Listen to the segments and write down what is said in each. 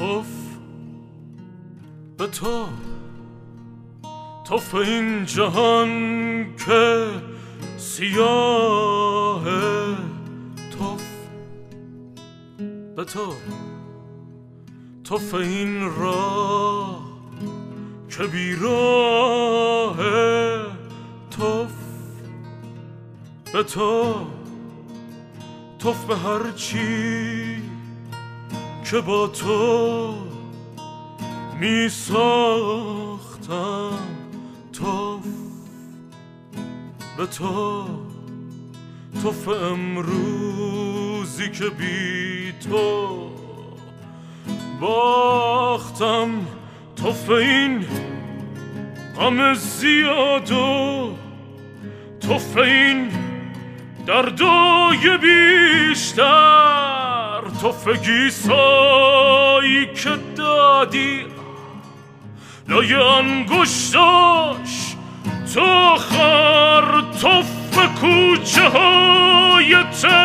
توف به تو، توف این جهان که سیاه، توف به تو، توف این راه که بیراه، توف به تو، توف به هر چی که با تو می ساختم، توف به تو، توف امروزی که بی تو باختم، توف این غم زیاد و توف این دردای بیشتر، توف گیسایی که دادی لای انگشتاش تو خر، توف کوچه های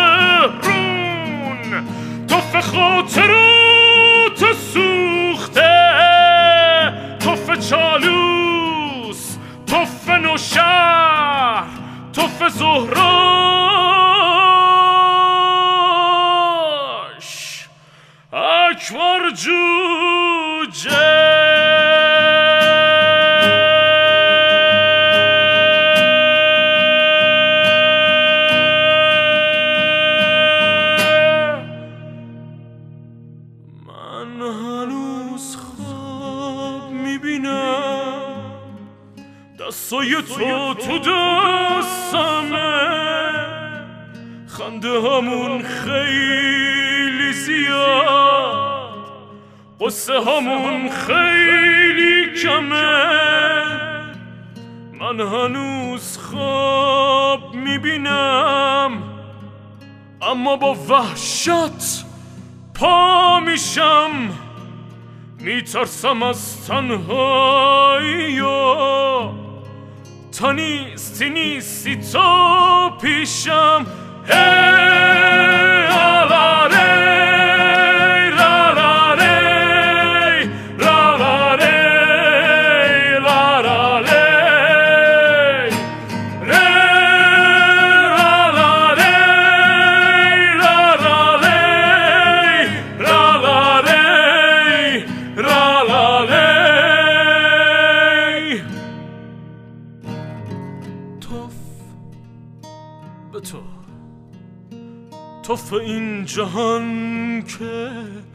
تهرون، توف خاطرات سوخته، توف چالوس، توف نوشهر، توف زهراش، اکبر جوجه. من هنوز خواب میبینم دستای تو تو دستمه، خنده همون خیلی زیاد، قصه همون خیلی کمه. من هنوز خواب میبینم اما با وحشت پا میشم، میترسم از تنهایی و تا نیستی تو پیشم. به تو، توف این جهان که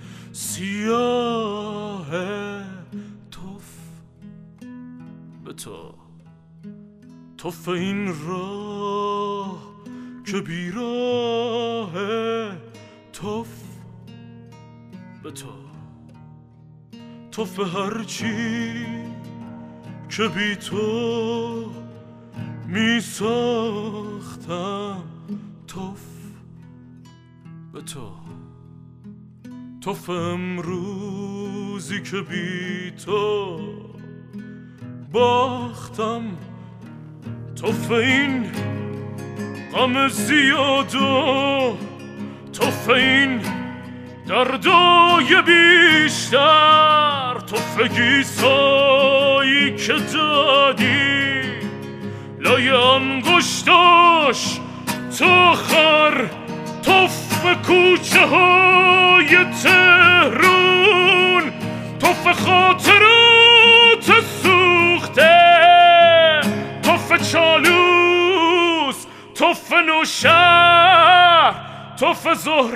سیاه، توف به تو، توف این راه که بیراه، توف به تو، توف هر چی که بی تو می ساختم، توف به تو، توف امروزی که بی تو باختم، توف این غم زیاد و توف این دردای بیشتر، توف گیسایی که دادی لای انگشتاش تو خر، توف کوچه های تهرون، توف خاطرات سوخته، توف چالوس، توف نوشهر، توف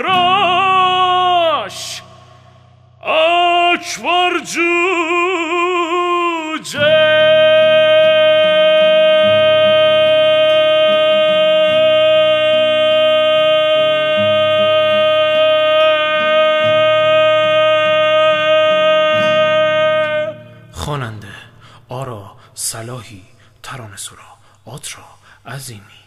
زهراش، اکبر جوجه. خواننده: آرا صلاحی، ترانه‌سرا: آترا عظیمی.